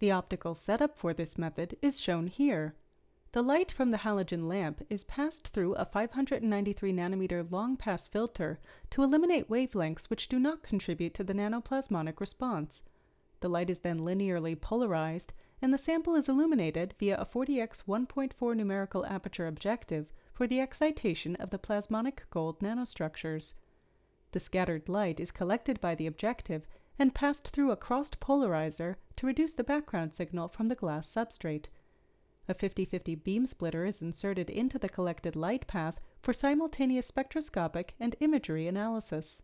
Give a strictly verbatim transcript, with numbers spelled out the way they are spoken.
The optical setup for this method is shown here. The light from the halogen lamp is passed through a five hundred ninety-three nanometer long-pass filter to eliminate wavelengths which do not contribute to the nanoplasmonic response. The light is then linearly polarized, and the sample is illuminated via a forty by one point four numerical aperture objective for the excitation of the plasmonic gold nanostructures. The scattered light is collected by the objective and passed through a crossed polarizer to reduce the background signal from the glass substrate. A fifty fifty beam splitter is inserted into the collected light path for simultaneous spectroscopic and imagery analysis.